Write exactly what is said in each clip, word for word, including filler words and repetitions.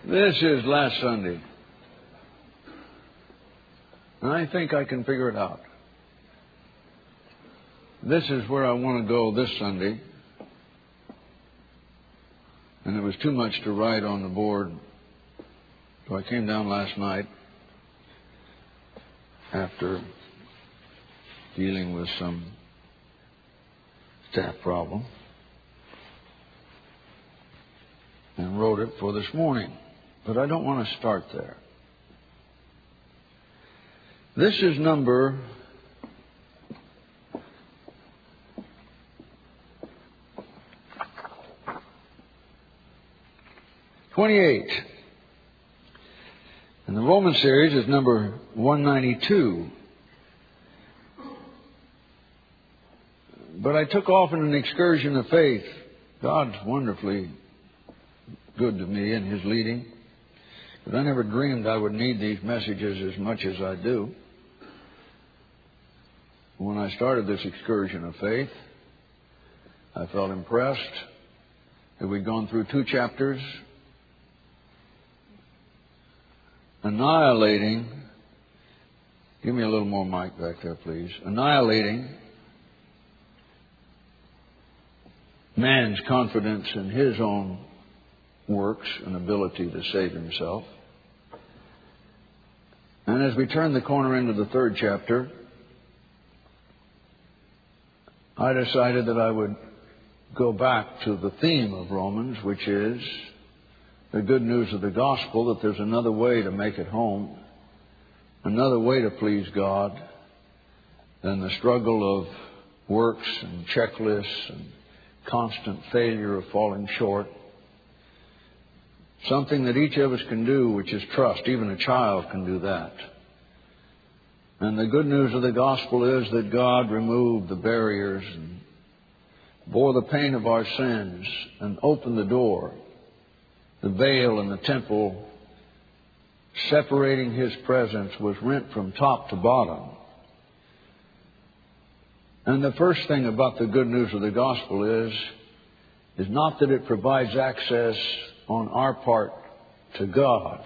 This is last Sunday. And I think I can figure it out. This is where I want to go this Sunday. And it was too much to write on the board. So I came down last night after dealing with some staff problem and wrote it for this morning. But I don't want to start there. This is number twenty-eight. And the Roman series is number one ninety-two. But I took off in an excursion of faith. God's wonderfully good to me in His leading. But I never dreamed I would need these messages as much as I do. When I started this excursion of faith, I felt impressed that we'd gone through two chapters annihilating, give me a little more mic back there, please, annihilating man's confidence in his own works and ability to save himself. And as we turn the corner into the third chapter, I decided that I would go back to the theme of Romans, which is the good news of the gospel, that there's another way to make it home, another way to please God than the struggle of works and checklists and constant failure of falling short. Something that each of us can do, which is trust. Even a child can do that. And the good news of the gospel is that God removed the barriers and bore the pain of our sins and opened the door. The veil in the temple separating His presence was rent from top to bottom. And the first thing about the good news of the gospel is, is not that it provides access on our part to God,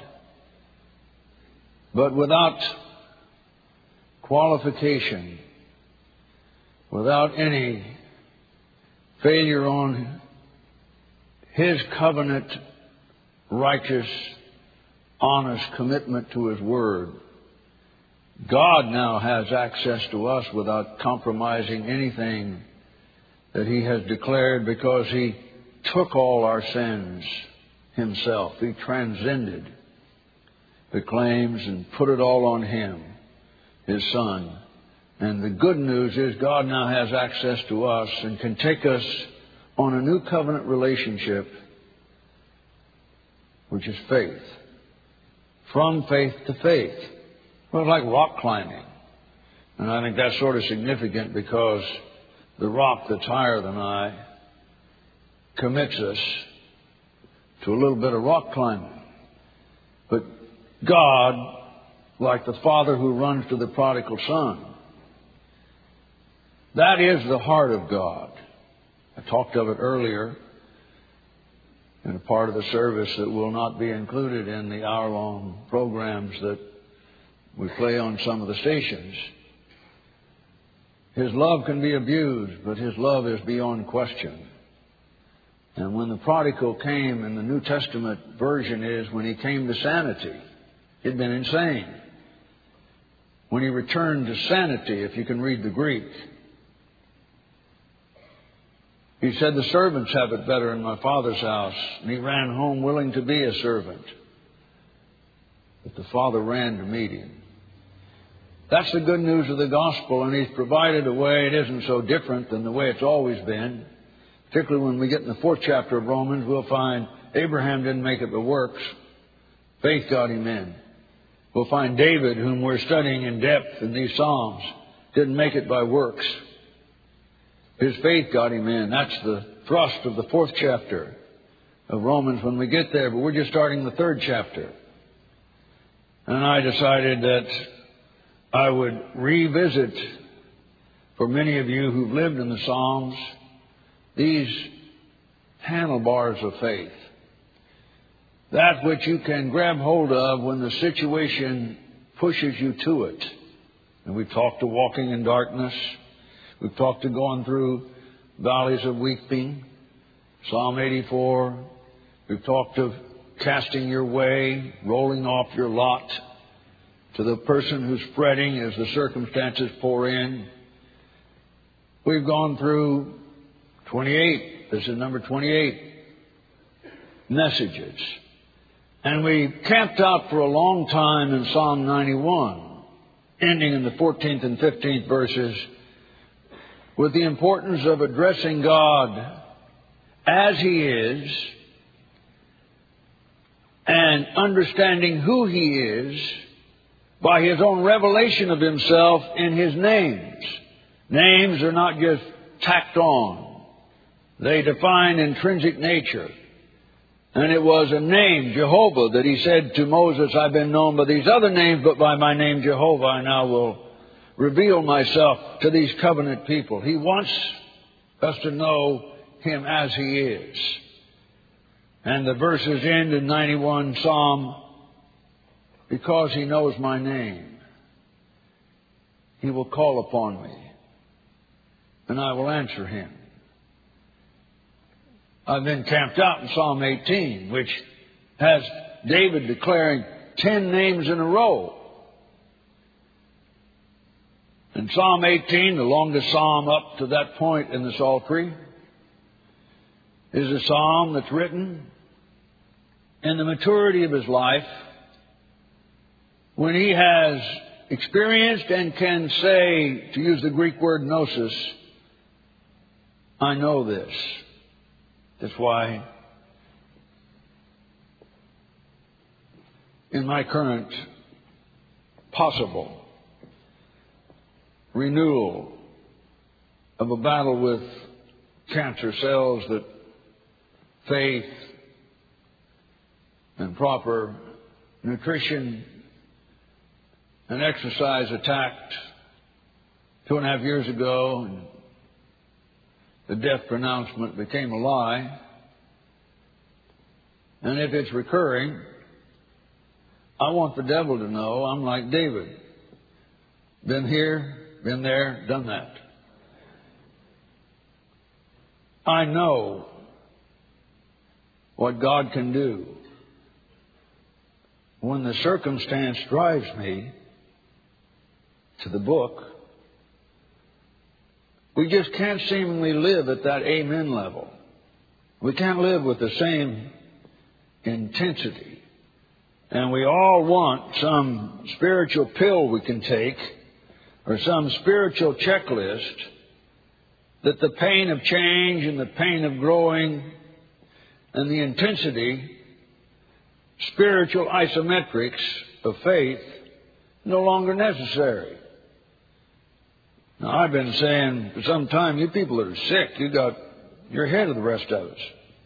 but without qualification, without any failure on His covenant, righteous, honest commitment to His Word, God now has access to us without compromising anything that He has declared, because He took all our sins Himself. He transcended the claims and put it all on Him, His Son. And the good news is God now has access to us and can take us on a new covenant relationship, which is faith. From faith to faith. Well, it's like rock climbing. And I think that's sort of significant, because the rock that's higher than I commits us to a little bit of rock climbing. But God, like the father who runs to the prodigal son, that is the heart of God. I talked of it earlier in a part of the service that will not be included in the hour-long programs that we play on some of the stations. His love can be abused, but His love is beyond question. And when the prodigal came, in the New Testament version is when he came to sanity. He'd been insane. When he returned to sanity, if you can read the Greek, he said, "The servants have it better in my Father's house." And he ran home willing to be a servant. But the Father ran to meet him. That's the good news of the gospel, and He's provided a way. It isn't so different than the way it's always been. Particularly when we get in the fourth chapter of Romans, we'll find Abraham didn't make it by works. Faith got him in. We'll find David, whom we're studying in depth in these Psalms, didn't make it by works. His faith got him in. That's the thrust of the fourth chapter of Romans when we get there. But we're just starting the third chapter. And I decided that I would revisit, for many of you who've lived in the Psalms, these handlebars of faith. that which you can grab hold of when the situation pushes you to it. And we've talked of walking in darkness. We've talked of going through valleys of weeping. Psalm eighty-four. We've talked of casting your way, rolling off your lot to the person who's fretting as the circumstances pour in. We've gone through twenty-eight. This is number twenty-eight. Messages. And we camped out for a long time in Psalm ninety-one, ending in the fourteenth and fifteenth verses, with the importance of addressing God as He is and understanding who He is by His own revelation of Himself in His names. Names are not just tacked on. They define intrinsic nature. And it was a name, Jehovah, that He said to Moses, I've been known by these other names, but by my name Jehovah I now will reveal myself to these covenant people. He wants us to know Him as He is. And the verses end in ninety-one Psalm, because He knows my name, He will call upon me, and I will answer Him. I've been camped out in Psalm eighteen, which has David declaring ten names in a row. And Psalm eighteen, the longest psalm up to that point in the Psaltery, is a psalm that's written in the maturity of his life, when he has experienced and can say, to use the Greek word gnosis, I know this. That's why in my current possible renewal of a battle with cancer cells that faith and proper nutrition and exercise attacked two and a half years ago, and the death pronouncement became a lie. And if it's recurring, I want the devil to know I'm like David. Been here, been there, done that. I know what God can do when the circumstance drives me to the book. We just can't seemingly live at that amen level. We can't live with the same intensity. And we all want some spiritual pill we can take, or some spiritual checklist, that the pain of change and the pain of growing and the intensity, spiritual isometrics of faith, no longer necessary. Now, I've been saying for some time, you people that are sick, you got, you're ahead of the rest of us.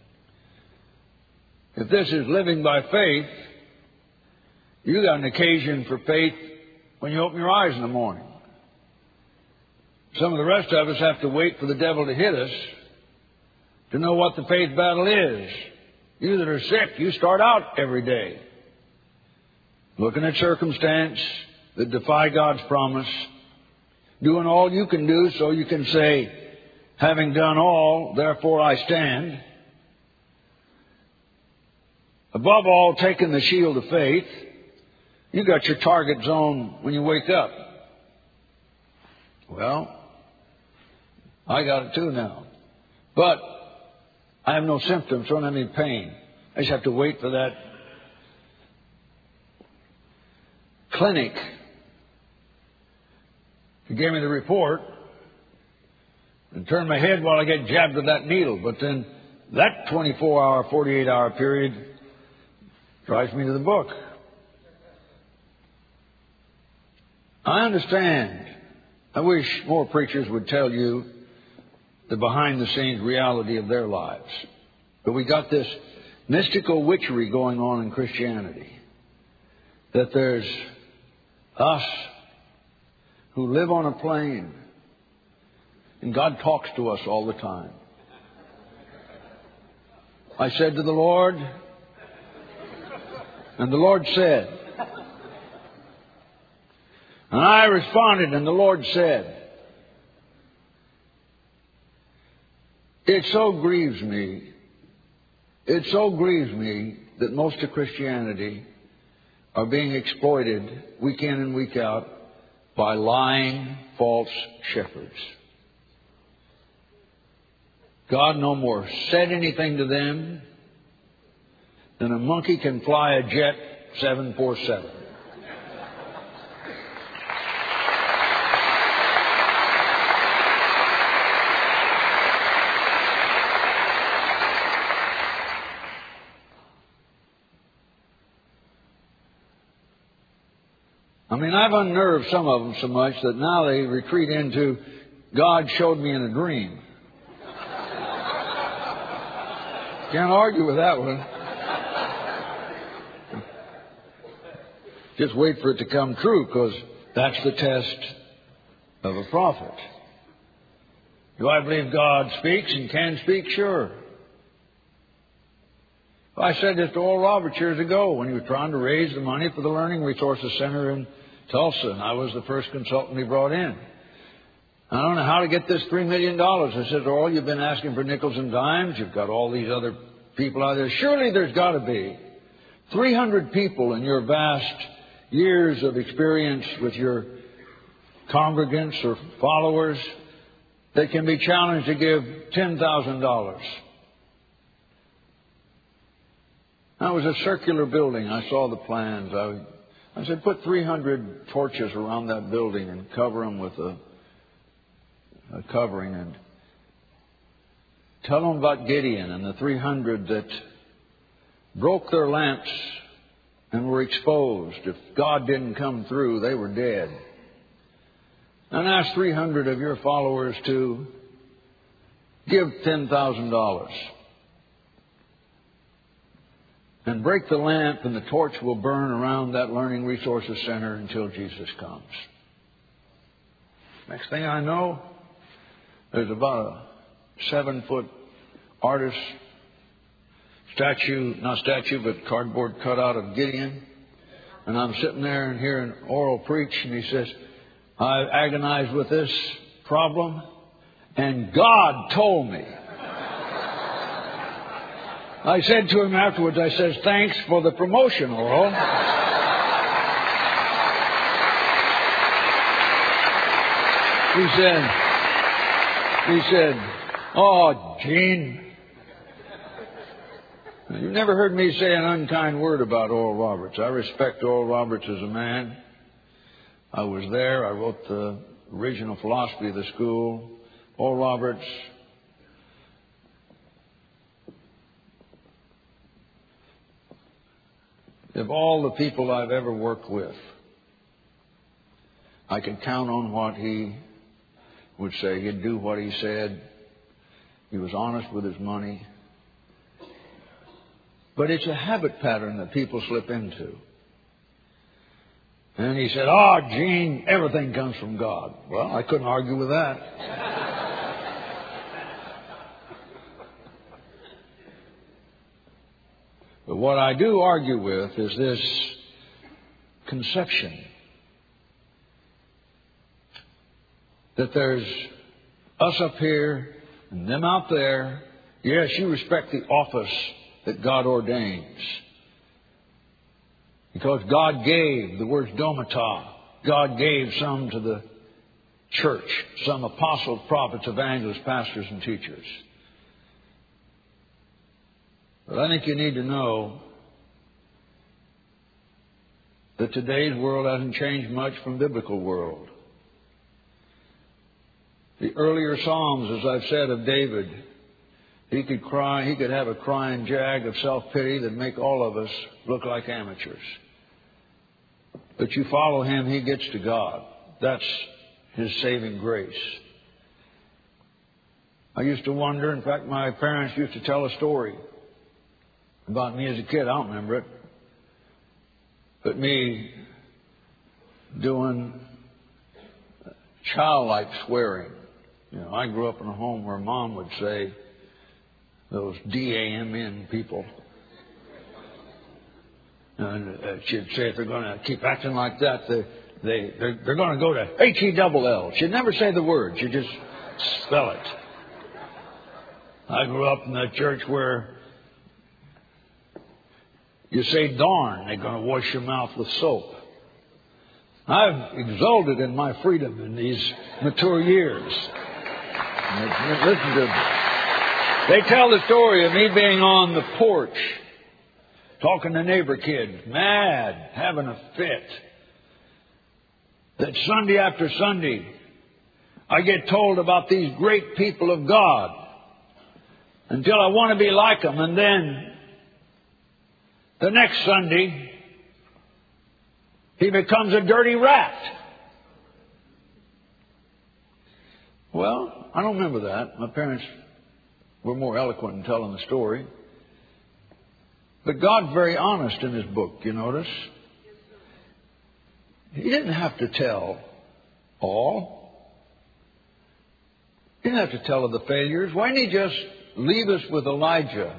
If this is living by faith, you got an occasion for faith when you open your eyes in the morning. Some of the rest of us have to wait for the devil to hit us to know what the faith battle is. You that are sick, you start out every day looking at circumstance that defy God's promise, doing all you can do so you can say, having done all, therefore I stand. Above all, taking the shield of faith. You got your target zone when you wake up. Well, I got it too now. But I have no symptoms, don't have any pain. I just have to wait for that clinic to give me the report and turn my head while I get jabbed with that needle. But then that twenty-four hour, forty-eight hour period drives me to the book. I understand. I wish more preachers would tell you the behind-the-scenes reality of their lives. But we got this mystical witchery going on in Christianity. That there's us who live on a plane, and God talks to us all the time. I said to the Lord, And the Lord said, and I responded, and the Lord said, it so grieves me, it so grieves me that most of Christianity are being exploited week in and week out by lying, false shepherds. God no more said anything to them than a monkey can fly a jet seven forty-seven. I mean, I've unnerved some of them so much that now they retreat into, God showed me in a dream. Can't argue with that one. Just wait for it to come true, because that's the test of a prophet. Do I believe God speaks and can speak? Sure. I said this to Oral Roberts years ago when he was trying to raise the money for the Learning Resources Center in Tulsa, and I was the first consultant he brought in. I don't know how to get this three million dollars. I said, Oral, you've been asking for nickels and dimes. You've got all these other people out there. Surely there's got to be three hundred people in your vast years of experience with your congregants or followers that can be challenged to give ten thousand dollars. That was a circular building. I saw the plans. I, I said, put three hundred torches around that building and cover them with a, a covering, and tell them about Gideon and the three hundred that broke their lamps and were exposed. If God didn't come through, they were dead. And ask three hundred of your followers to give ten thousand dollars. And break the lamp, and the torch will burn around that Learning Resources Center until Jesus comes. Next thing I know, there's about a seven-foot artist statue, not statue, but cardboard cutout of Gideon. And I'm sitting there and hearing Oral preach, and he says, I agonized with this problem, and God told me. I said to him afterwards, I says, thanks for the promotion, Oral. He said, he said, oh, Gene, you've never heard me say an unkind word about Oral Roberts. I respect Oral Roberts as a man. I was there. I wrote the original philosophy of the school. Oral Roberts, of all the people I've ever worked with, I could count on what he would say. He'd do what he said. He was honest with his money. But it's a habit pattern that people slip into. And he said, oh, Gene, everything comes from God. Well, I couldn't argue with that. But what I do argue with is this conception that there's us up here and them out there. Yes, you respect the office that God ordains, because God gave, the word's domata, God gave some to the church, some apostles, prophets, evangelists, pastors, and teachers. But I think you need to know that today's world hasn't changed much from the biblical world. The earlier Psalms, as I've said of David, he could cry, he could have a crying jag of self-pity that'd make all of us look like amateurs. But you follow him, he gets to God. That's his saving grace. I used to wonder, in fact, my parents used to tell a story about me as a kid. I don't remember it. But me doing childlike swearing. You know, I grew up in a home where Mom would say, those D A M N people. And uh, she'd say if they're going to keep acting like that, they, they, they're, they're going to go to H E double L. She'd never say the word. She'd just spell it. I grew up in a church where you say darn, they're going to wash your mouth with soap. I've exulted in my freedom in these mature years. Listen to them. They tell the story of me being on the porch, talking to neighbor kids, mad, having a fit. That Sunday after Sunday, I get told about these great people of God until I want to be like them. And then the next Sunday, he becomes a dirty rat. Well, I don't remember that. My parents were more eloquent in telling the story. But God's very honest in His book, you notice. He didn't have to tell all. He didn't have to tell of the failures. Why didn't He just leave us with Elijah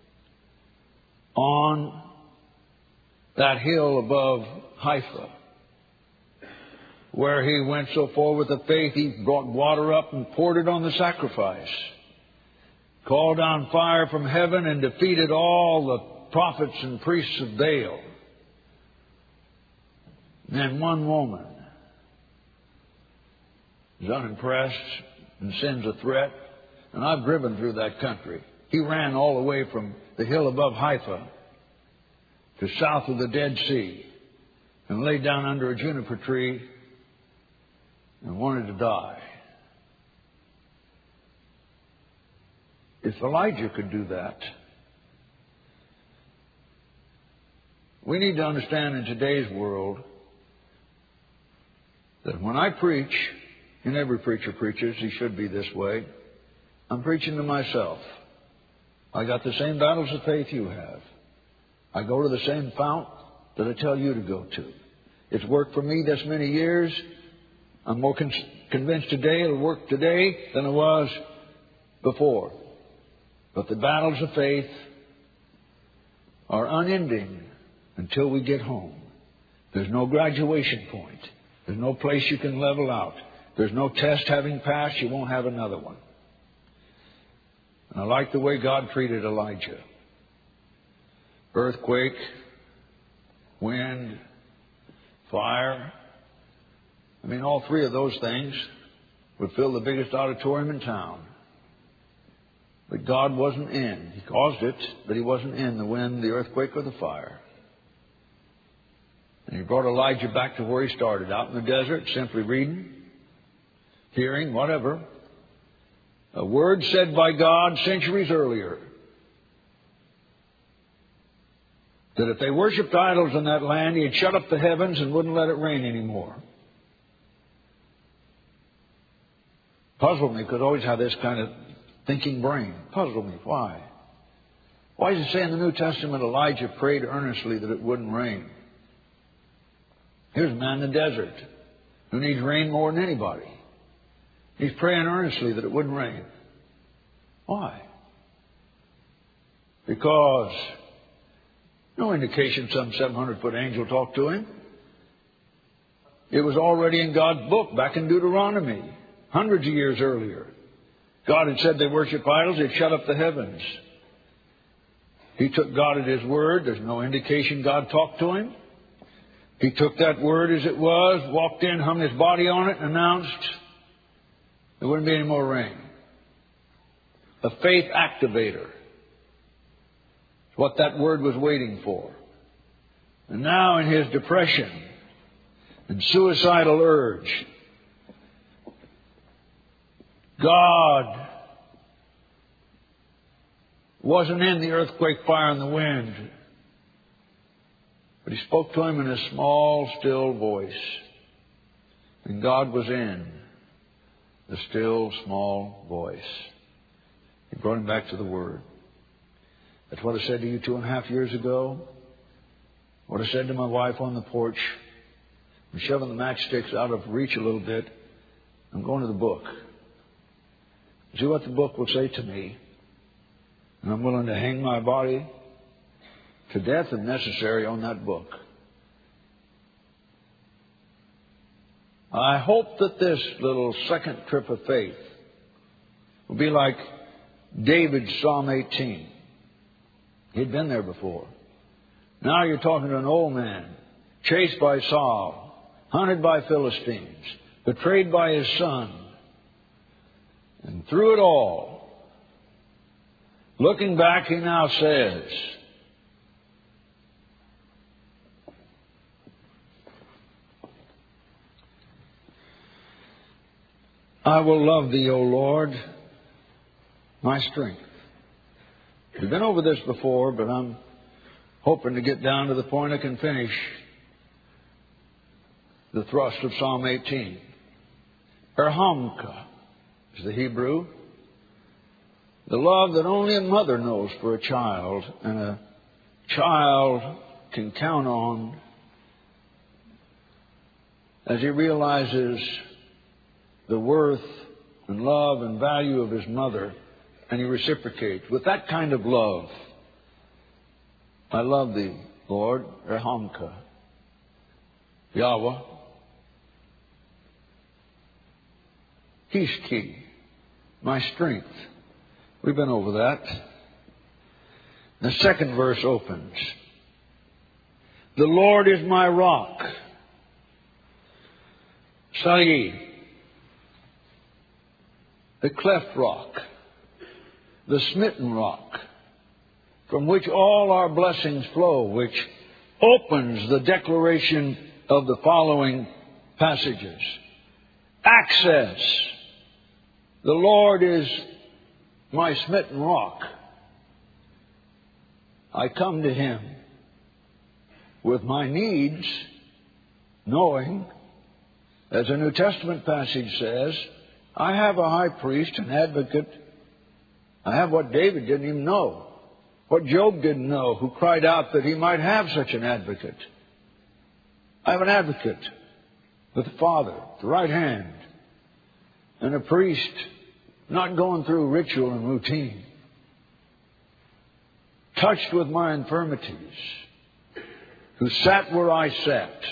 on that hill above Haifa, where he went so far with the faith he brought water up and poured it on the sacrifice, called down fire from heaven and defeated all the prophets and priests of Baal. And then one woman is unimpressed and sends a threat. And I've driven through that country. He ran all the way from the hill above Haifa to south of the Dead Sea and laid down under a juniper tree and wanted to die. If Elijah could do that, we need to understand in today's world that when I preach, and every preacher preaches, he should be this way, I'm preaching to myself. I got the same battles of faith you have. I go to the same fount that I tell you to go to. It's worked for me this many years. I'm more con- convinced today it'll work today than it was before. But the battles of faith are unending until we get home. There's no graduation point. There's no place you can level out. There's no test having passed. You won't have another one. And I like the way God treated Elijah. Earthquake, wind, fire. I mean, all three of those things would fill the biggest auditorium in town. But God wasn't in. He caused it, but He wasn't in the wind, the earthquake, or the fire. And He brought Elijah back to where he started, out in the desert, simply reading, hearing, whatever. A word said by God centuries earlier that if they worshipped idols in that land, He'd shut up the heavens and wouldn't let it rain anymore. Puzzled me, because I always have this kind of thinking brain. Puzzled me. Why? Why does it say in the New Testament Elijah prayed earnestly that it wouldn't rain? Here's a man in the desert who needs rain more than anybody. He's praying earnestly that it wouldn't rain. Why? Because no indication some seven hundred foot angel talked to him. It was already in God's book, back in Deuteronomy, hundreds of years earlier. God had said they worship idols, they'd shut up the heavens. He took God at His word. There's no indication God talked to him. He took that word as it was, walked in, hung his body on it, and announced there wouldn't be any more rain. A faith activator. It's what that word was waiting for. And now in his depression and suicidal urge, God wasn't in the earthquake, fire, and the wind. But He spoke to him in a small, still voice. And God was in the still, small voice. He brought him back to the Word. That's what I said to you two and a half years ago. What I said to my wife on the porch. I'm shoving the matchsticks out of reach a little bit. I'm going to the book. See what the book will say to me. And I'm willing to hang my body to death if necessary on that book. I hope that this little second trip of faith will be like David's Psalm eighteen. He'd been there before. Now you're talking to an old man, chased by Saul, hunted by Philistines, betrayed by his son. And through it all, looking back, he now says, I will love thee, O Lord, my strength. We've been over this before, but I'm hoping to get down to the point I can finish the thrust of Psalm eighteen. Erhamka is the Hebrew. The love that only a mother knows for a child, and a child can count on as he realizes the worth and love and value of his mother, and he reciprocates. With that kind of love, I love thee, Lord, Erhamka, Yahweh, Hishki, my strength. We've been over that. The second verse opens. The Lord is my rock. Sayi, the cleft rock, the smitten rock, from which all our blessings flow, which opens the declaration of the following passages. Access. The Lord is my smitten rock. I come to Him with my needs, knowing, as a New Testament passage says, I have a high priest, an advocate. I have what David didn't even know, what Job didn't know, who cried out that he might have such an advocate. I have an advocate with the Father, at the right hand, and a priest not going through ritual and routine, touched with my infirmities, who sat where I sat.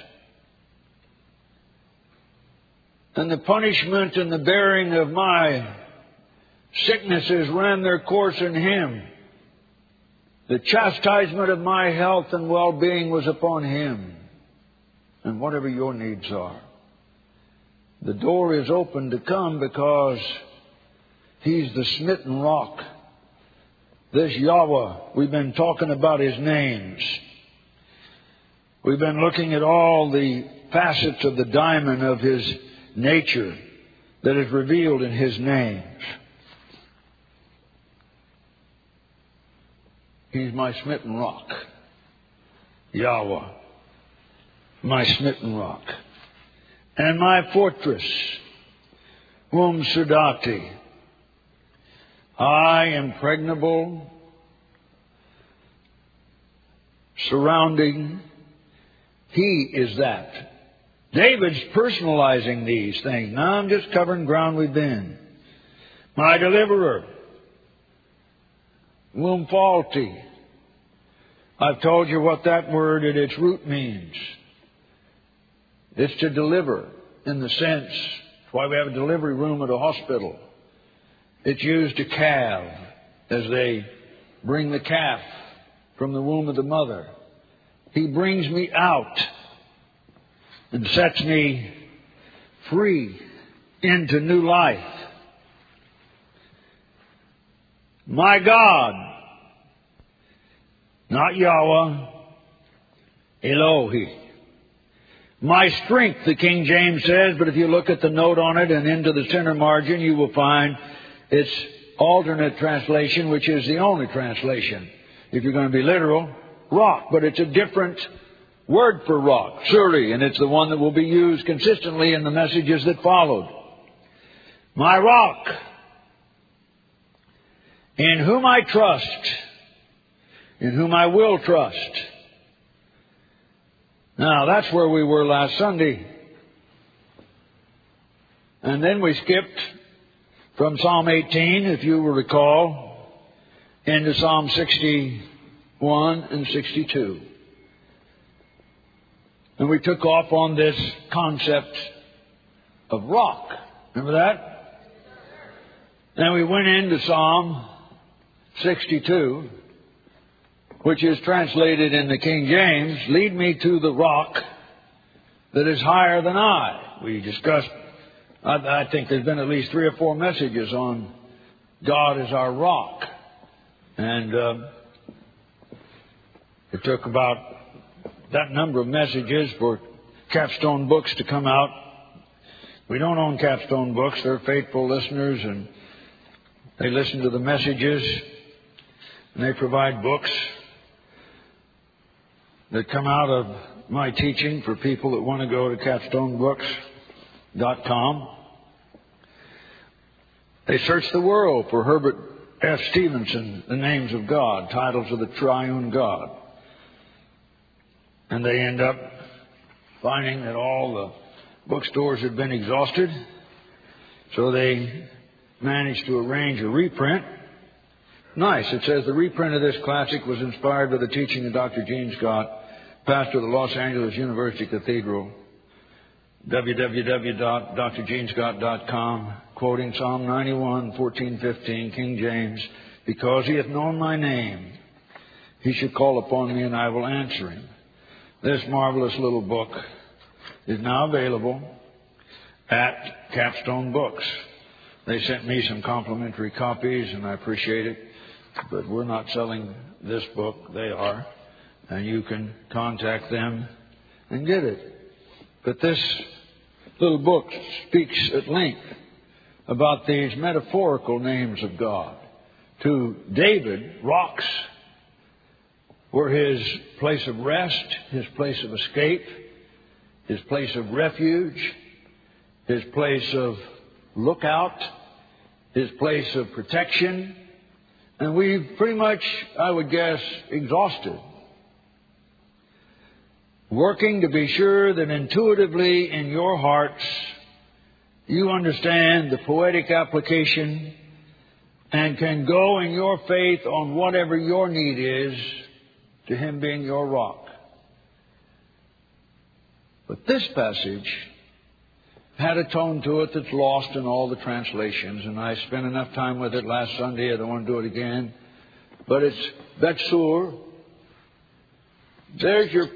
And the punishment and the bearing of my sicknesses ran their course in Him. The chastisement of my health and well-being was upon Him. And whatever your needs are, the door is open to come, because He's the smitten rock. This Yahweh, we've been talking about His names. We've been looking at all the facets of the diamond of His nature that is revealed in His names. He's my smitten rock. Yahweh, my smitten rock. And my fortress, whom Sudati. I, impregnable, surrounding. He is that. David's personalizing these things. Now I'm just covering ground we've been. My deliverer, whom faulty. I've told you what that word at its root means. It's to deliver, in the sense, that's why we have a delivery room at a hospital. It's used to calve, as they bring the calf from the womb of the mother. He brings me out and sets me free into new life. My God, not Yahweh, Elohi. My strength, the King James says, but if you look at the note on it and into the center margin, you will find its alternate translation, which is the only translation, if you're going to be literal, rock. But it's a different word for rock, surely, and it's the one that will be used consistently in the messages that followed. My rock, in whom I trust, in whom I will trust. Now, that's where we were last Sunday. And then we skipped from Psalm eighteen, if you will recall, into Psalm sixty, one and sixty-two. And we took off on this concept of rock. Remember that? Then we went into Psalm sixty-two, which is translated in the King James, lead me to the rock that is higher than I. We discussed, I, I think there's been at least three or four messages on God as our rock. And uh, it took about that number of messages for Capstone Books to come out. We don't own Capstone Books. They're faithful listeners, and they listen to the messages, and they provide books that come out of my teaching for people that want to go to capstone books dot com. They search the world for Herbert F. Stevenson, The Names of God, Titles of the Triune God. And they end up finding that all the bookstores had been exhausted. So they managed to arrange a reprint. Nice. It says the reprint of this classic was inspired by the teaching of Doctor Gene Scott, pastor of the Los Angeles University Cathedral. w w w dot dr gene scott dot com, quoting Psalm ninety-one, fourteen, fifteen, King James, because he hath known my name, he should call upon me and I will answer him. This marvelous little book is now available at Capstone Books. They sent me some complimentary copies, and I appreciate it. But we're not selling this book. They are. And you can contact them and get it. But this little book speaks at length about these metaphorical names of God. To David, rocks were his place of rest, his place of escape, his place of refuge, his place of lookout, his place of protection. And we've pretty much, I would guess, exhausted. Working to be sure that intuitively in your hearts you understand the poetic application and can go in your faith on whatever your need is, to Him being your rock. But this passage had a tone to it that's lost in all the translations, and I spent enough time with it last Sunday, I don't want to do it again. But it's Betsur. There's your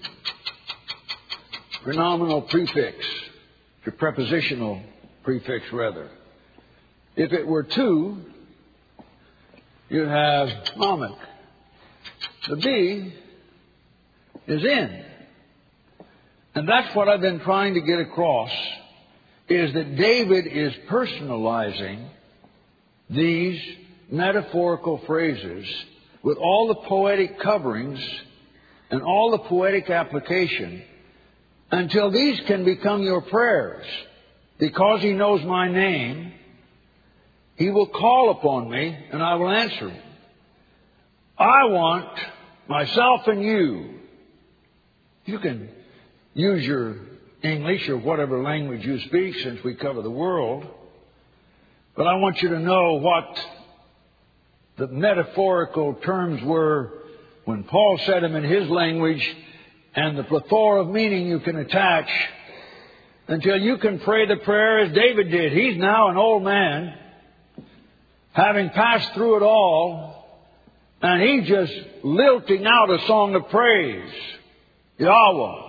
pronominal prefix, your prepositional prefix rather. If it were to, you'd have Mamek. The B is in. And that's what I've been trying to get across, is that David is personalizing these metaphorical phrases with all the poetic coverings and all the poetic application until these can become your prayers. Because He knows my name, He will call upon me and I will answer Him. I want myself and you. You can use your English or whatever language you speak, since we cover the world. But I want you to know what the metaphorical terms were when Paul said them in his language, and the plethora of meaning you can attach until you can pray the prayer as David did. He's now an old man, having passed through it all, and he's just lilting out a song of praise. Yahweh.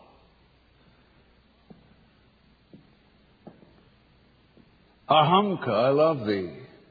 Ahamka, I love Thee.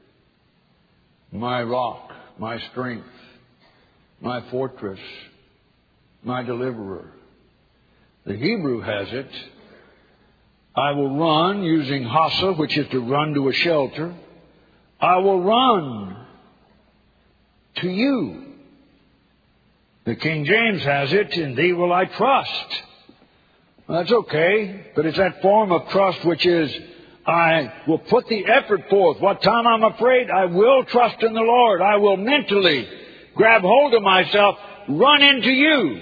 My rock, my strength, my fortress, my deliverer. The Hebrew has it, I will run, using hasa, which is to run to a shelter. I will run to you. The King James has it, in Thee will I trust. Well, that's okay, but it's that form of trust which is, I will put the effort forth. What time I'm afraid, I will trust in the Lord. I will mentally grab hold of myself, run into you.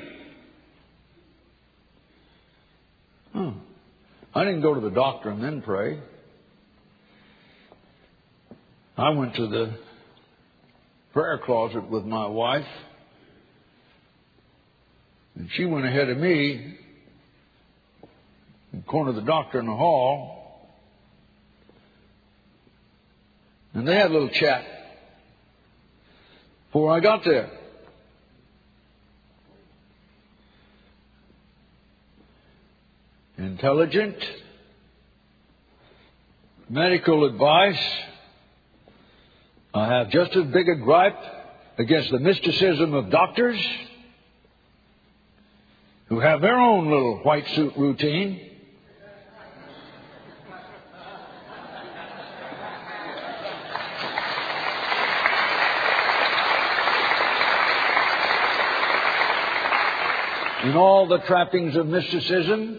Hmm. I didn't go to the doctor and then pray. I went to the prayer closet with my wife And she went ahead of me and cornered the doctor in the hall. And they had a little chat before I got there. Intelligent medical advice. I have just as big a gripe against the mysticism of doctors who have their own little white suit routine. And all the trappings of mysticism.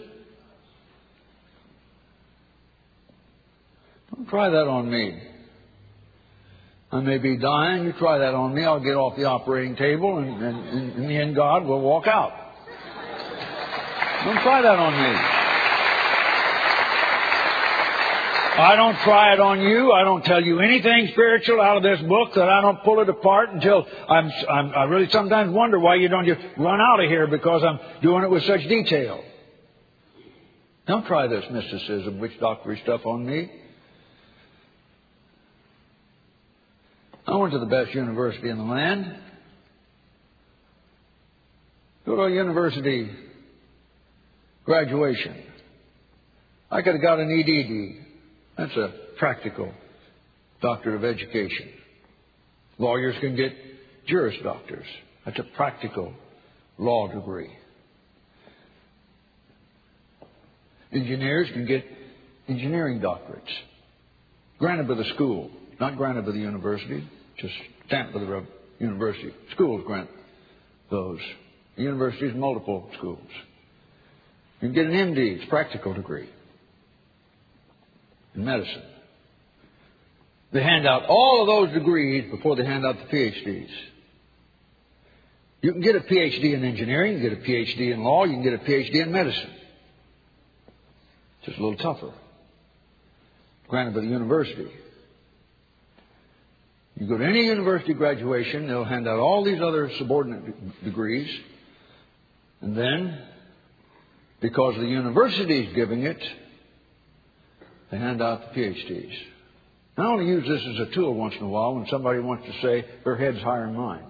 Don't try that on me. I may be dying. You try that on me, I'll get off the operating table, and, and, and me and God will walk out. Don't try that on me. I don't try it on you. I don't tell you anything spiritual out of this book that I don't pull it apart until I'm, I'm I really sometimes wonder why you don't just run out of here because I'm doing it with such detail. Don't try this mysticism, witch doctory stuff on me. I went to the best university in the land. Go to a university graduation. I could have got an E D D. That's a practical doctorate of education. Lawyers can get Juris Doctors. That's a practical law degree. Engineers can get engineering doctorates. Granted by the school, not granted by the university, just stamped by the university. Schools grant those. The universities, multiple schools. You can get an M D, it's a practical degree in medicine. They hand out all of those degrees before they hand out the P H Ds. You can get a P H D in engineering, you can get a P H D in law, you can get a P H D in medicine. Just a little tougher. Granted by the university. You go to any university graduation, they'll hand out all these other subordinate de- degrees. And then, because the university is giving it, they hand out the P H Ds. I only use this as a tool once in a while when somebody wants to say their head's higher than mine.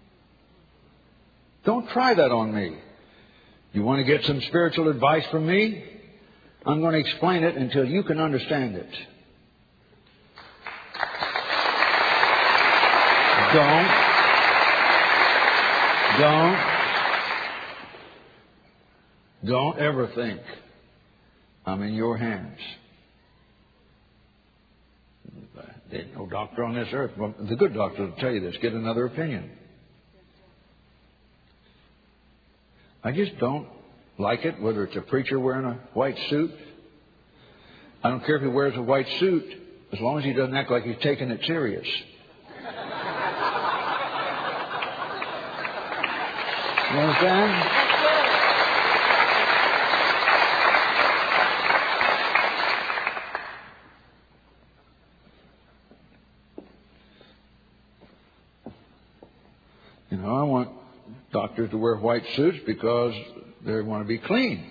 Don't try that on me. You want to get some spiritual advice from me? I'm going to explain it until you can understand it. Don't, don't, don't ever think I'm in your hands. There's no doctor on this earth. Well, the good doctor will tell you this. Get another opinion. I just don't like it, whether it's a preacher wearing a white suit. I don't care if he wears a white suit, as long as he doesn't act like he's taking it serious. You understand? You know, I want doctors to wear white suits because they want to be clean.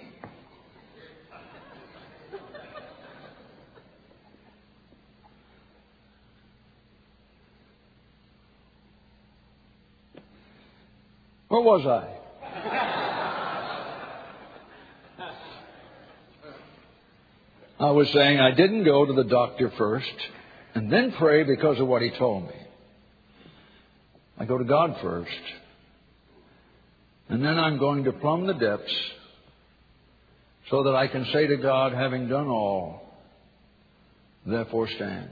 Where was I? I was saying I didn't go to the doctor first and then pray because of what he told me. I go to God first. And then I'm going to plumb the depths so that I can say to God, having done all, therefore stand.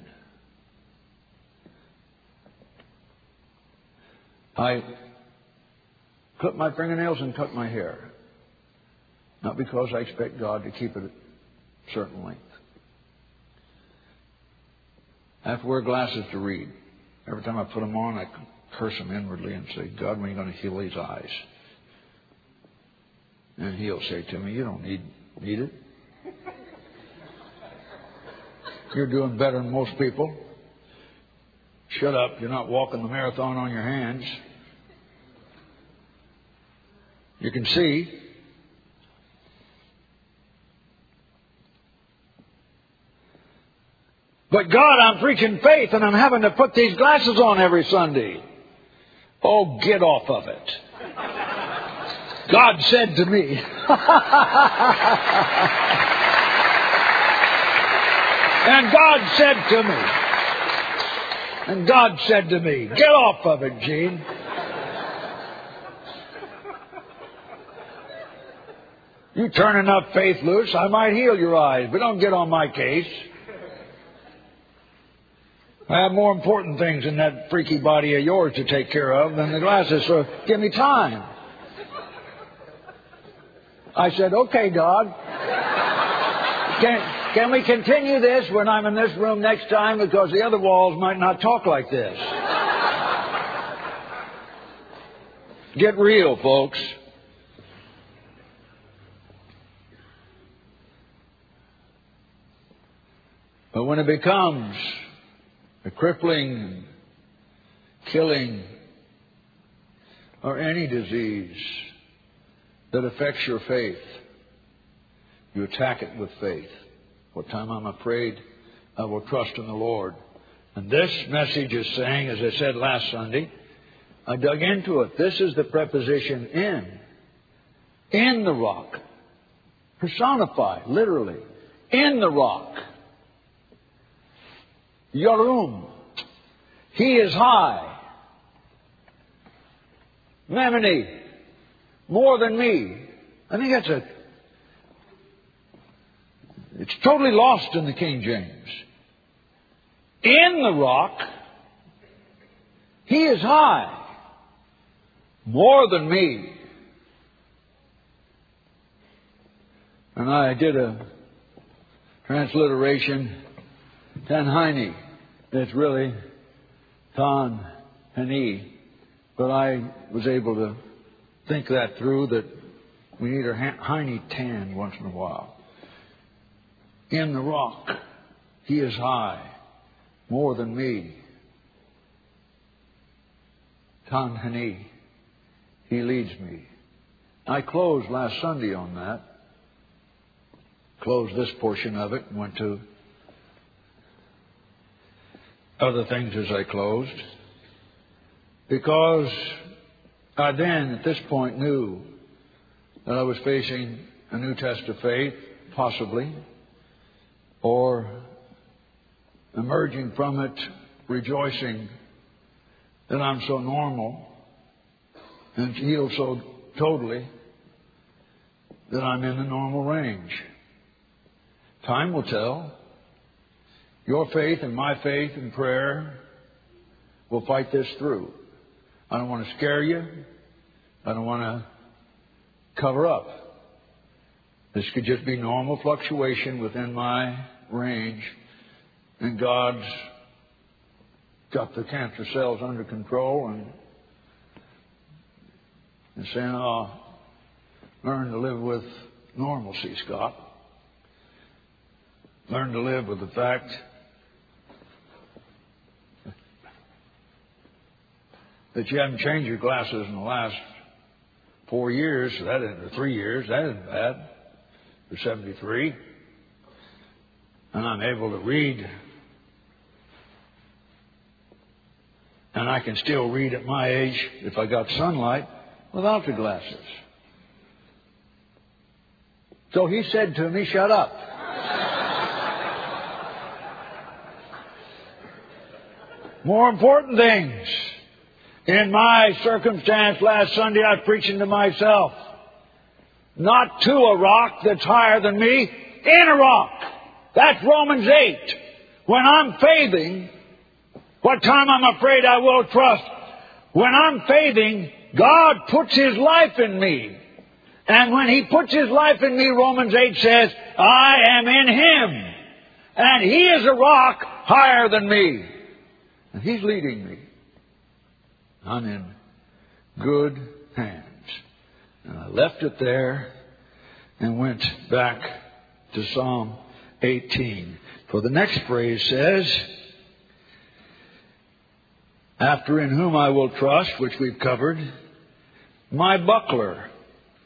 I clip my fingernails and cut my hair. Not because I expect God to keep it a certain length. I have to wear glasses to read. Every time I put them on, I curse them inwardly and say, God, when are you going to heal these eyes? And He'll say to me, you don't need, need it. You're doing better than most people. Shut up. You're not walking the marathon on your hands. You can see. But God, I'm preaching faith and I'm having to put these glasses on every Sunday. Oh, get off of it. God said to me. And God said to me. And God said to me, get off of it, Gene. You turn enough faith loose, I might heal your eyes, but don't get on my case. I have more important things in that freaky body of yours to take care of than the glasses, so give me time. I said, okay, God. Can, can we continue this when I'm in this room next time? Because the other walls might not talk like this. Get real, folks. But when it becomes a crippling, killing, or any disease that affects your faith, you attack it with faith. What time I'm afraid, I will trust in the Lord. And this message is saying, as I said last Sunday, I dug into it. This is the preposition in. In the rock. Personified, literally. In the rock. Yarum. He is high. Memini. More than me. I think that's a... It's totally lost in the King James. In the rock. He is high. More than me. And I did a transliteration, Tanhaini. It's really Tan Hani. But I was able to think that through, that we need our Heine tan once in a while. In the rock, he is high, more than me. Tan Hani, he leads me. I closed last Sunday on that. Closed this portion of it and went to other things as I closed. Because I then, at this point, knew that I was facing a new test of faith, possibly, or emerging from it rejoicing that I'm so normal and healed so totally that I'm in the normal range. Time will tell. Your faith and my faith and prayer will fight this through. I don't want to scare you. I don't want to cover up. This could just be normal fluctuation within my range. And God's got the cancer cells under control and, and saying, oh, learn to live with normalcy, Scott. Learn to live with the fact that you haven't changed your glasses in the last four years, that isn't, or three years, that isn't bad. For seventy-three. And I'm able to read. And I can still read at my age, if I got sunlight, without the glasses. So he said to me, shut up. More important things. In my circumstance last Sunday, I was preaching to myself. Not to a rock that's higher than me, in a rock. That's Romans eight. When I'm faithing, what time I'm afraid I will trust. When I'm faithing, God puts His life in me. And when He puts His life in me, Romans eight says, I am in Him. And He is a rock higher than me. And He's leading me. I'm in good hands. And I left it there and went back to Psalm eighteen. For the next phrase says, after in whom I will trust, which we've covered, my buckler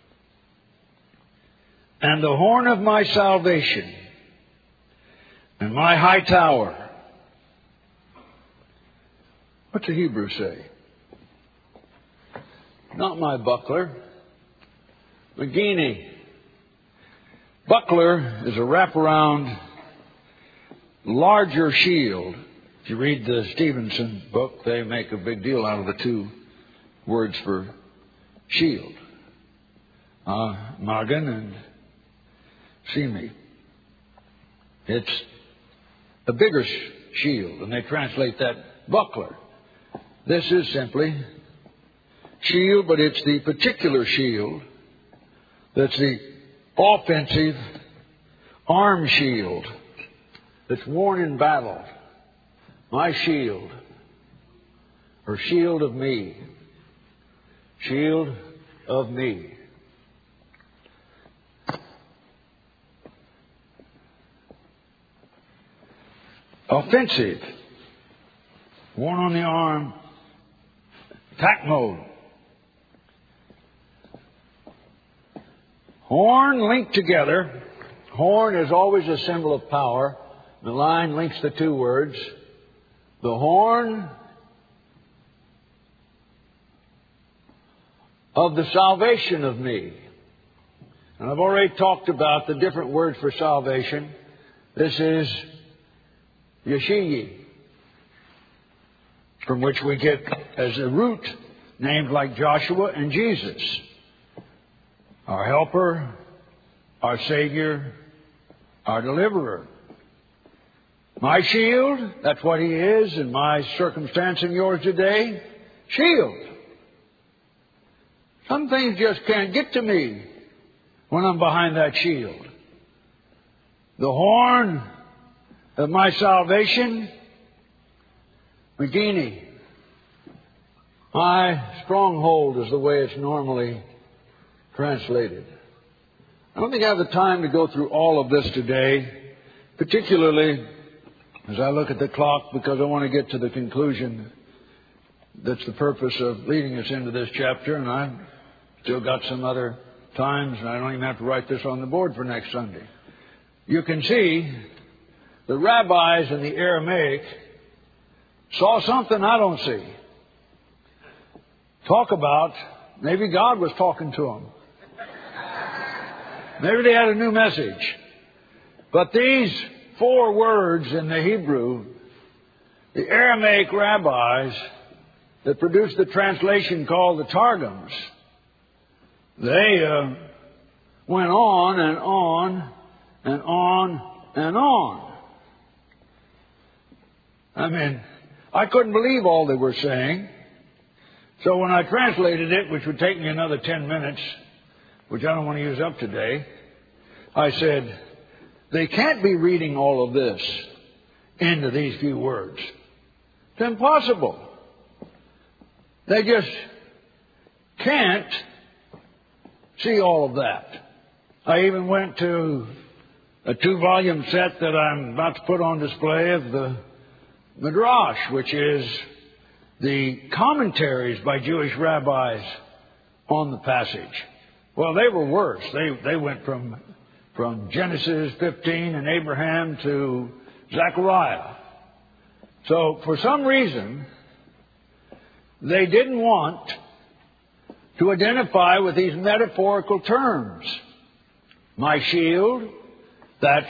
and the horn of my salvation, and my high tower. What's the Hebrew say? Not my buckler. Magini. Buckler is a wraparound, larger shield. If you read the Stevenson book, they make a big deal out of the two words for shield. Uh, Magen and Simi. It's a bigger shield, and they translate that buckler. This is simply shield, but it's the particular shield that's the offensive arm shield that's worn in battle. My shield, or shield of me. Shield of me. Offensive. Worn on the arm. Attack mode. Horn linked together. Horn is always a symbol of power. The line links the two words. The horn of the salvation of me. And I've already talked about the different words for salvation. This is Yeshiyi, from which we get as a root named like Joshua and Jesus. Our helper, our Savior, our deliverer. My shield, that's what He is in my circumstance and yours today. Shield. Some things just can't get to me when I'm behind that shield. The horn of my salvation, Magini. My stronghold is the way it's normally translated. I don't think I have the time to go through all of this today, particularly as I look at the clock, because I want to get to the conclusion. That's the purpose of leading us into this chapter, and I've still got some other times, and I don't even have to write this on the board for next Sunday. You can see the rabbis in the Aramaic saw something I don't see. Talk about, maybe God was talking to them. Maybe they had a new message. But these four words in the Hebrew, the Aramaic rabbis that produced the translation called the Targums, they uh, went on and on and on and on. I mean, I couldn't believe all they were saying. So when I translated it, which would take me another ten minutes, which I don't want to use up today, I said, they can't be reading all of this into these few words. It's impossible. They just can't see all of that. I even went to a two-volume set that I'm about to put on display of the Midrash, which is the commentaries by Jewish rabbis on the passage. Well, they were worse. They they went from from Genesis fifteen and Abraham to Zechariah. So for some reason, they didn't want to identify with these metaphorical terms. My shield, that's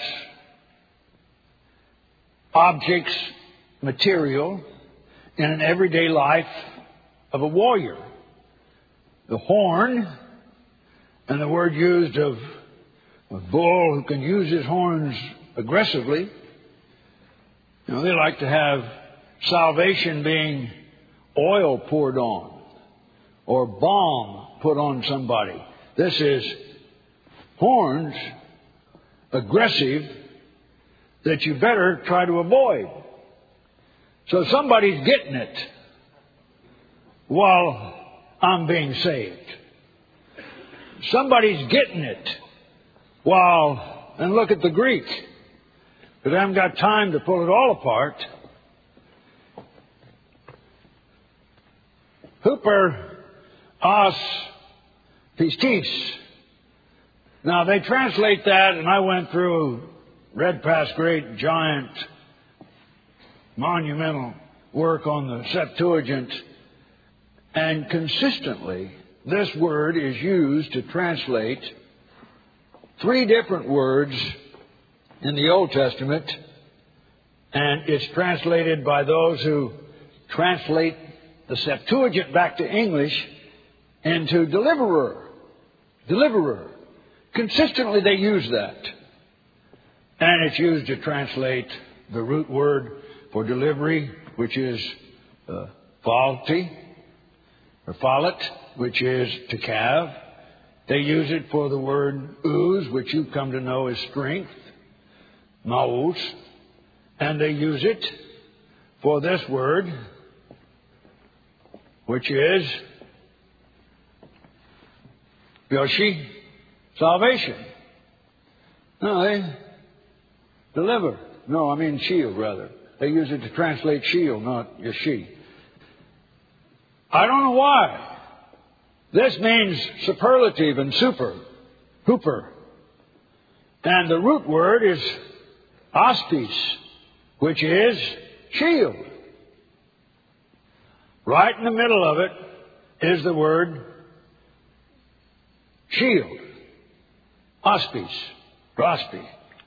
objects, material in an everyday life of a warrior. The horn, and the word used of a bull who can use his horns aggressively. You know, they like to have salvation being oil poured on or balm put on somebody. This is horns, aggressive, that you better try to avoid. So somebody's getting it while I'm being saved. Somebody's getting it while, and look at the Greek, because I haven't got time to pull it all apart. Huper as pistis. Now, they translate that, and I went through, read past great, giant, monumental work on the Septuagint, and consistently, this word is used to translate three different words in the Old Testament, and it's translated by those who translate the Septuagint back to English into deliverer. Deliverer. Consistently they use that. And it's used to translate the root word for delivery, which is uh, faulty, or fallet, which is to calve. They use it for the word ooze, which you've come to know as strength, maus. And they use it for this word, which is yoshi, salvation. No, they deliver. No, I mean shield, rather. They use it to translate shield, not yoshi. I don't know why. This means superlative and super, hooper. And the root word is aspis, which is shield. Right in the middle of it is the word shield. Aspis, raspi.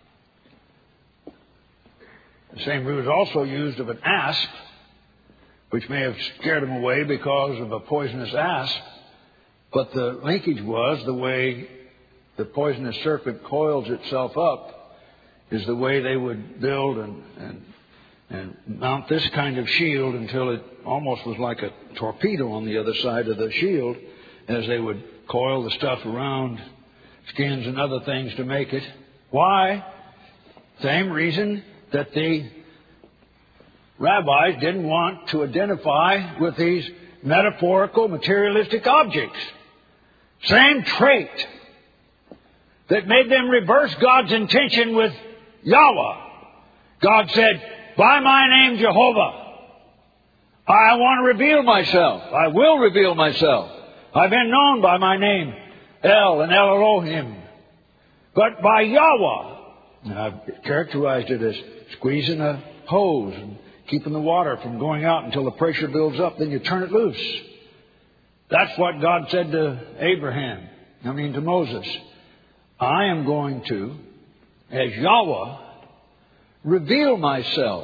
The same root is also used of an asp, which may have scared them away because of a poisonous asp. But the linkage was the way the poisonous serpent coils itself up is the way they would build and, and, and mount this kind of shield until it almost was like a torpedo on the other side of the shield as they would coil the stuff around skins and other things to make it. Why? Same reason that the rabbis didn't want to identify with these metaphorical, materialistic objects. Same trait that made them reverse God's intention with Yahweh. God said, by my name Jehovah, I want to reveal myself. I will reveal myself. I've been known by my name, El and El Elohim. But by Yahweh, and I've characterized it as squeezing a hose and keeping the water from going out until the pressure builds up, then you turn it loose. That's what God said to Abraham, I mean to Moses. I am going to, as Yahweh, reveal myself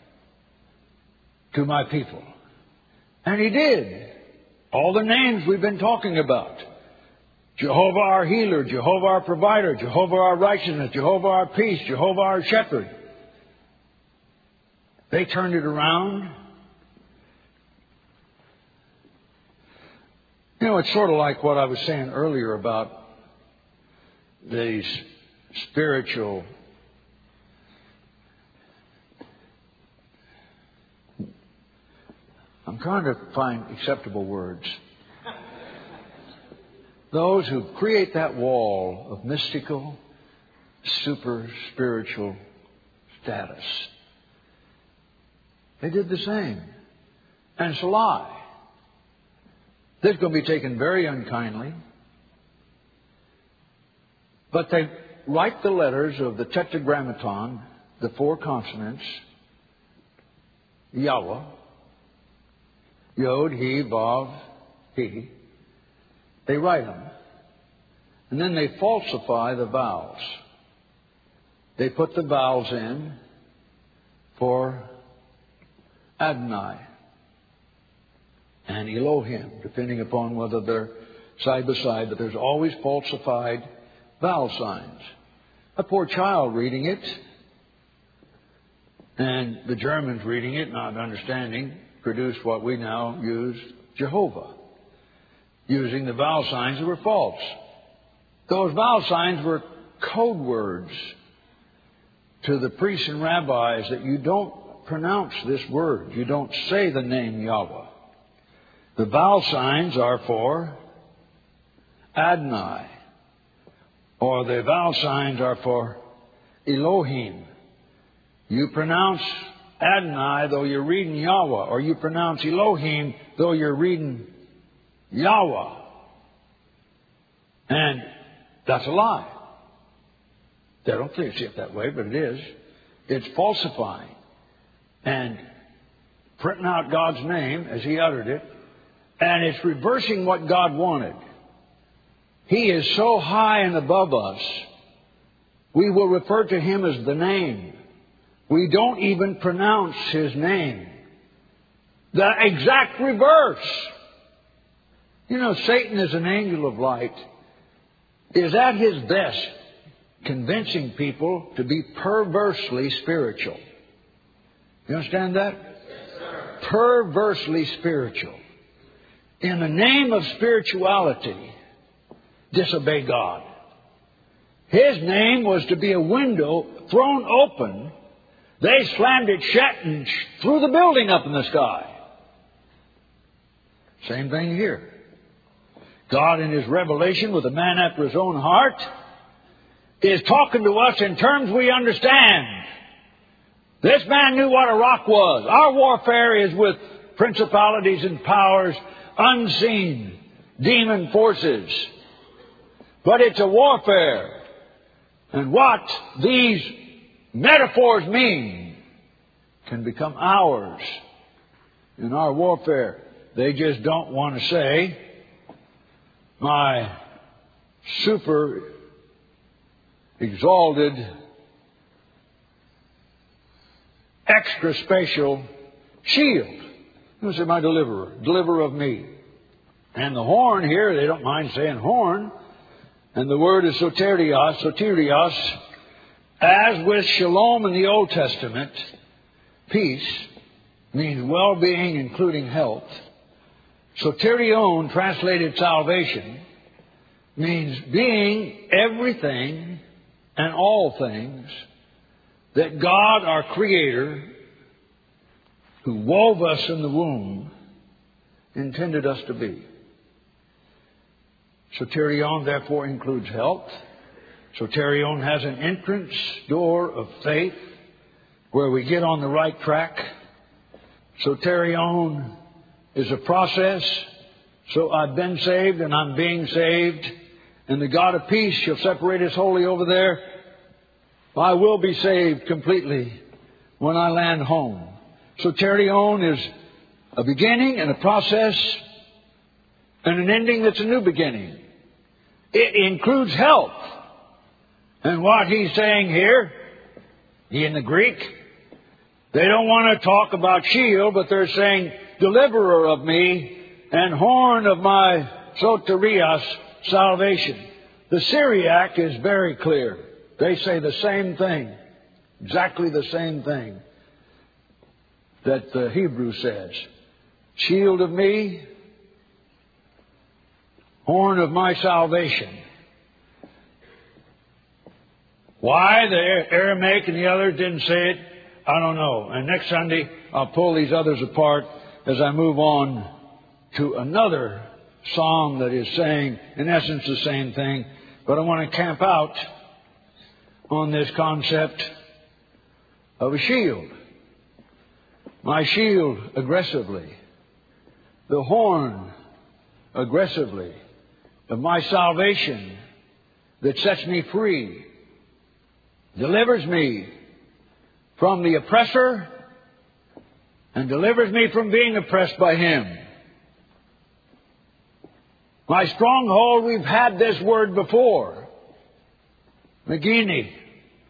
to my people. And He did. All the names we've been talking about. Jehovah our healer, Jehovah our provider, Jehovah our righteousness, Jehovah our peace, Jehovah our shepherd. They turned it around. You know, it's sort of like what I was saying earlier about these spiritual I'm trying to find acceptable words. Those who create that wall of mystical, super spiritual status. They did the same. And it's a lie. This is going to be taken very unkindly. But they write the letters of the Tetragrammaton, the four consonants, Yahweh, Yod, He, Vav, He. They write them. And then they falsify the vowels. They put the vowels in for Adonai and Elohim, depending upon whether they're side by side, but there's always falsified vowel signs. A poor child reading it, and the Germans reading it, not understanding, produced what we now use, Jehovah, using the vowel signs that were false. Those vowel signs were code words to the priests and rabbis that you don't pronounce this word. You don't say the name Yahweh. The vowel signs are for Adonai, or the vowel signs are for Elohim. You pronounce Adonai though you're reading Yahweh, or you pronounce Elohim though you're reading Yahweh. And that's a lie. They don't see it that way, but it is. It's falsifying and printing out God's name as He uttered it, and it's reversing what God wanted. He is so high and above us, we will refer to Him as the name. We don't even pronounce His name. The exact reverse. You know, Satan is an angel of light, is at his best convincing people to be perversely spiritual. You understand that? Yes, sir. Perversely spiritual. In the name of spirituality, disobey God. His name was to be a window thrown open. They slammed it shut and threw the building up in the sky. Same thing here. God in His revelation with a man after His own heart is talking to us in terms we understand. This man knew what a rock was. Our warfare is with principalities and powers, unseen, demon forces. But it's a warfare. And what these metaphors mean can become ours in our warfare. They just don't want to say, my super exalted, extra special shield. This is my deliverer, deliverer of me. And the horn here, they don't mind saying horn. And the word is soterios, soterios. As with shalom in the Old Testament, peace means well-being, including health. Soterion, translated salvation, means being everything and all things that God, our Creator, who wove us in the womb, intended us to be. Soterion, therefore, includes health. Soterion has an entrance door of faith where we get on the right track. Soterion is a process. So I've been saved and I'm being saved. And the God of peace shall separate us wholly over there. I will be saved completely when I land home. Soterion is a beginning and a process and an ending that's a new beginning. It includes health. And what he's saying here, in the Greek, they don't want to talk about shield, but they're saying deliverer of me and horn of my soterios, salvation. The Syriac is very clear. They say the same thing, exactly the same thing that the Hebrew says. Shield of me, horn of my salvation. Why the Aramaic and the others didn't say it, I don't know. And next Sunday, I'll pull these others apart as I move on to another psalm that is saying, in essence, the same thing. But I want to camp out on this concept of a shield. My shield aggressively. The horn aggressively of my salvation that sets me free. Delivers me from the oppressor and delivers me from being oppressed by him. My stronghold, we've had this word before. Magini.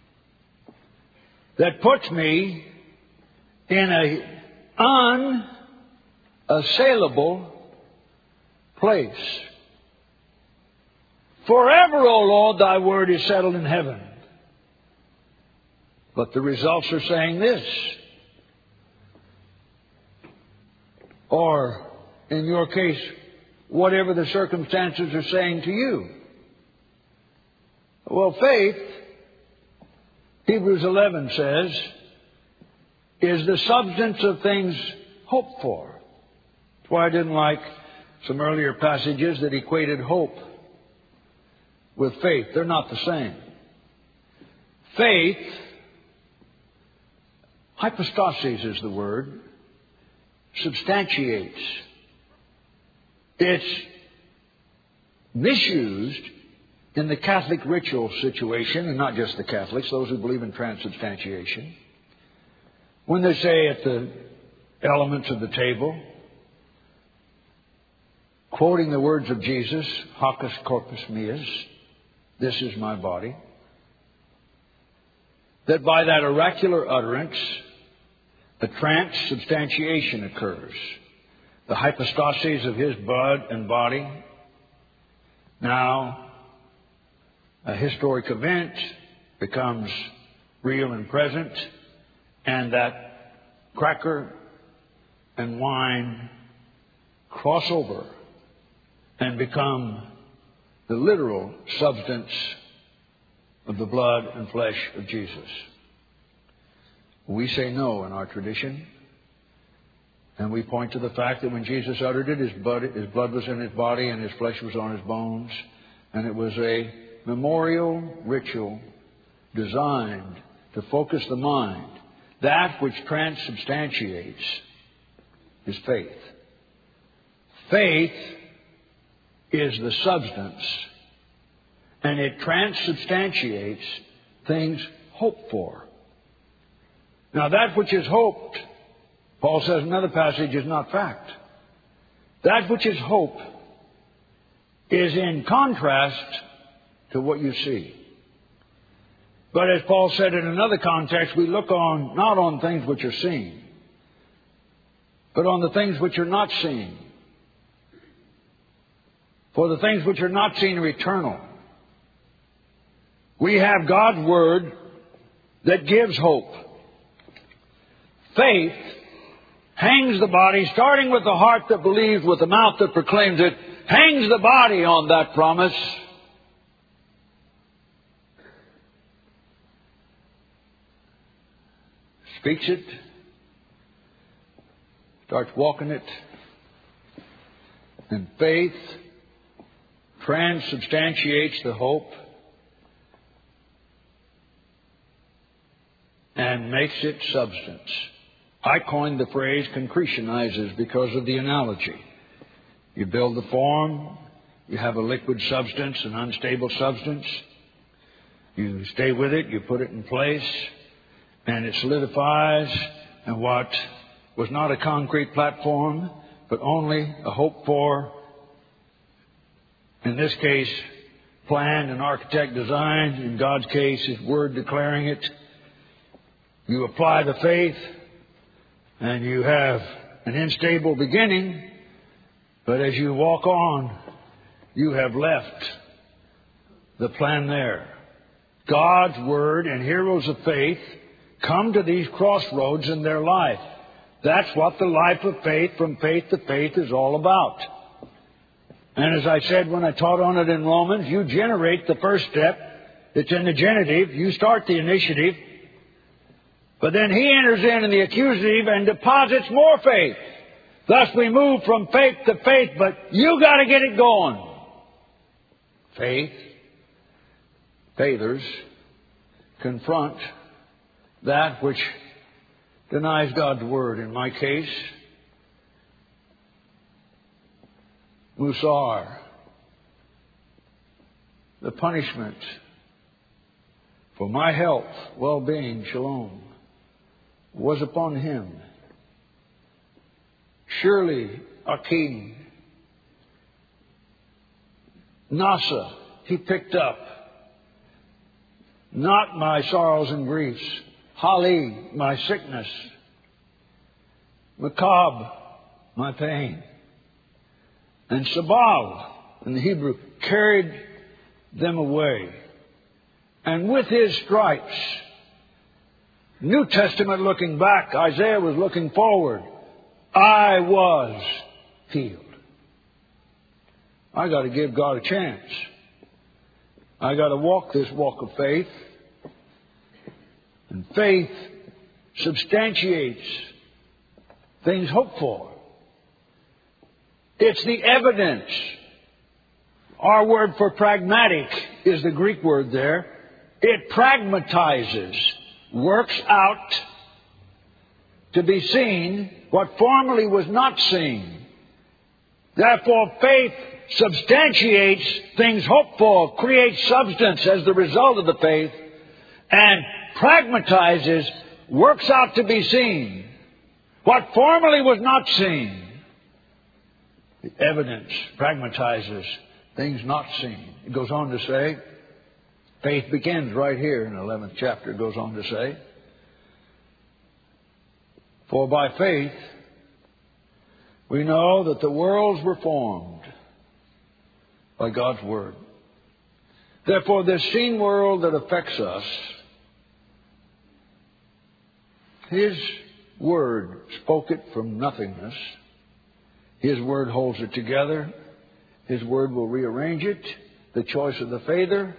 That puts me in a unassailable place. Forever, O Lord, thy word is settled in heaven. But the results are saying this. Or, in your case, whatever the circumstances are saying to you. Well, faith, Hebrews eleven says, is the substance of things hoped for. That's why I didn't like some earlier passages that equated hope with faith. They're not the same. Faith, hypostasis is the word, substantiates. It's misused in the Catholic ritual situation, and not just the Catholics, those who believe in transubstantiation, when they say at the elements of the table, quoting the words of Jesus, "Hoc est corpus meus," this is my body, that by that oracular utterance, a transubstantiation occurs. The hypostases of his blood and body, now a historic event, becomes real and present, and that cracker and wine cross over and become the literal substance of the blood and flesh of Jesus. We say no in our tradition, and we point to the fact that when Jesus uttered it, his blood, his blood was in his body and his flesh was on his bones, and it was a memorial ritual designed to focus the mind. That which transubstantiates is faith. Faith is the substance, and it transubstantiates things hoped for. Now, that which is hoped, Paul says in another passage, is not fact. That which is hope is in contrast to what you see. But as Paul said in another context, we look on not on things which are seen, but on the things which are not seen. For the things which are not seen are eternal. We have God's Word that gives hope. Faith hangs the body, starting with the heart that believes, with the mouth that proclaims it, hangs the body on that promise. Speaks it, starts walking it, and faith transubstantiates the hope and makes it substance. I coined the phrase concretionizes because of the analogy. You build the form, you have a liquid substance, an unstable substance. You stay with it, you put it in place, and it solidifies, and what was not a concrete platform, but only a hope for, in this case, planned and architect designed, in God's case, His Word declaring it. You apply the faith, and you have an unstable beginning, but as you walk on, you have left the plan there. God's Word and heroes of faith come to these crossroads in their life. That's what the life of faith, from faith to faith, is all about. And as I said when I taught on it in Romans, you generate the first step. It's in the genitive. You start the initiative. But then He enters in in the accusative and deposits more faith. Thus we move from faith to faith, but you got to get it going. Faith, faithers, confront that which denies God's Word. In my case, Musar, the punishment for my health, well-being, shalom, was upon Him. Surely, Akin, Nasa, He picked up. Not my sorrows and griefs. Hali, my sickness. Makab, my pain. And Sabal, in the Hebrew, carried them away. And with His stripes, New Testament looking back, Isaiah was looking forward. I was healed. I got to give God a chance. I got to walk this walk of faith. And faith substantiates things hoped for. It's the evidence. Our word for pragmatic is the Greek word there. It pragmatizes, works out to be seen what formerly was not seen. Therefore, faith substantiates things hoped for, creates substance as the result of the faith, and pragmatizes, works out to be seen. What formerly was not seen, the evidence pragmatizes things not seen. It goes on to say, faith begins right here in the eleventh chapter. It goes on to say, for by faith we know that the worlds were formed by God's Word. Therefore, this seen world that affects us, His Word spoke it from nothingness. His Word holds it together. His Word will rearrange it. The choice of the Father.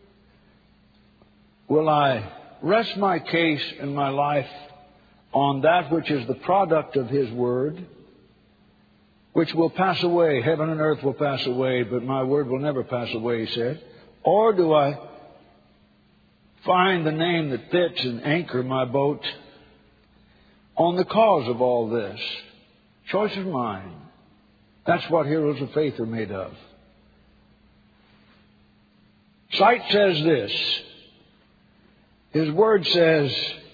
Will I rest my case in my life on that which is the product of His Word, which will pass away? Heaven and earth will pass away, but my Word will never pass away, He said. Or do I find the name that fits and anchor my boat on the cause of all this? Choice is mine. That's what heroes of faith are made of. Sight says this. His Word says,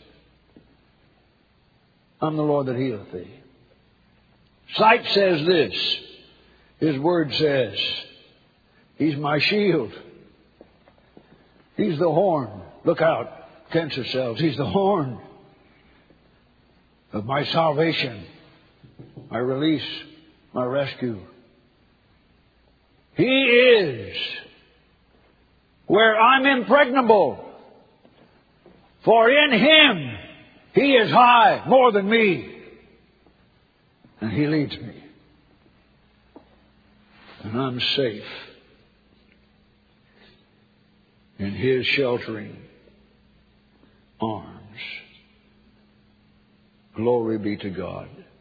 I'm the Lord that healeth thee. Sight says this. His Word says, He's my shield. He's the horn. Look out, cancer cells. He's the horn of my salvation, my release, my rescue. He is where I'm impregnable. For in Him, He is high more than me. And He leads me. And I'm safe in His sheltering arms. Glory be to God.